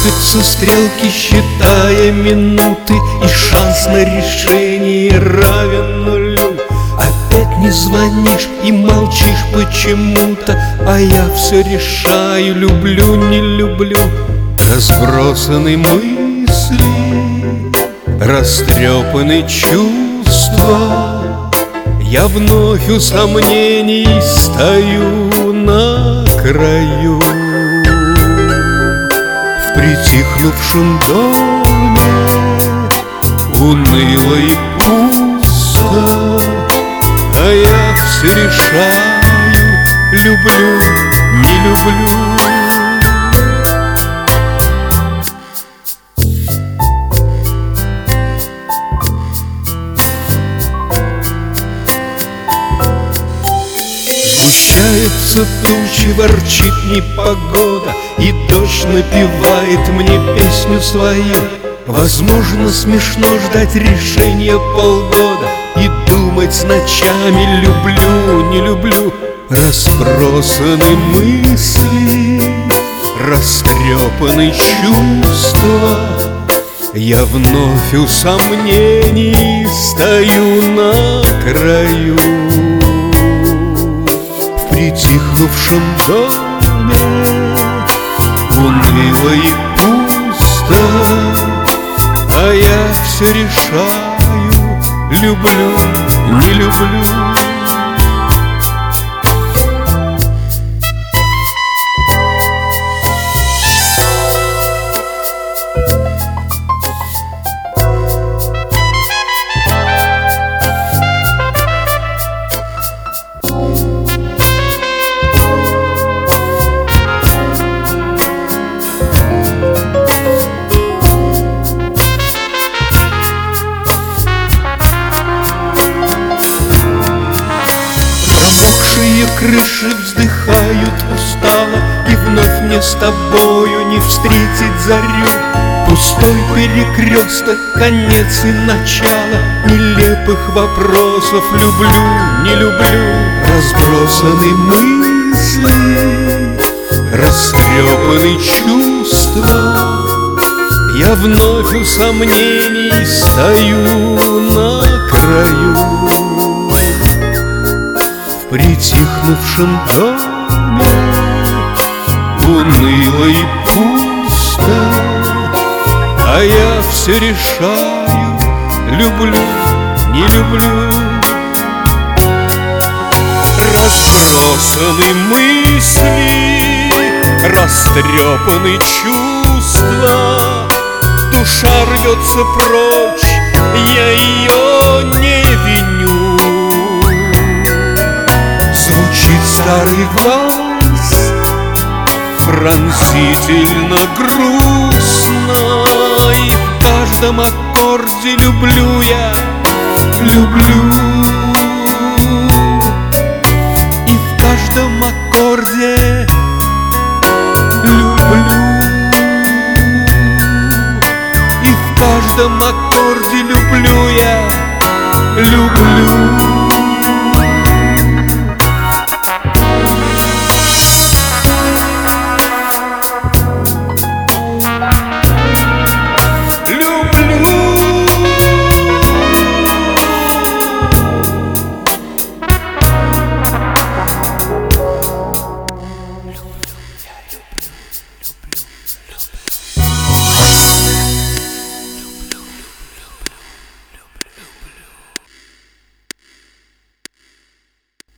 Крутятся стрелки, считая минуты, и шанс на решение равен нулю. Опять не звонишь и молчишь почему-то, а я все решаю, люблю, не люблю. Разбросаны мысли, растрепаны чувства. Я вновь у сомнений стою на краю. В притихнувшем доме уныло и пусто, а я все решаю, люблю, не люблю. Сгущаются тучи, ворчит непогода, и дождь напевает мне песню свою. Возможно, смешно ждать решения полгода и думать ночами, люблю, не люблю. Разбросаны мысли, растрепаны чувства. Я вновь у сомнений стою на краю. В притихнувшем доме уныло и пусто, а я все решаю, люблю, не люблю. Крыши вздыхают устало, и вновь мне с тобою не встретить зарю. Пустой перекресток, конец и начало нелепых вопросов, люблю, не люблю. Разбросаны мысли, растрепаны чувства. Я вновь у сомнений стою на краю. В притихнувшем доме уныло и пусто, а я все решаю, люблю, не люблю. Разбросаны мысли, растрепаны чувства. Душа рвется прочь, я ее не виню. Звучит старый вальс, пронзительно грустно, и в каждом аккорде люблю я, люблю. И в каждом аккорде люблю. И в каждом аккорде люблю я, люблю.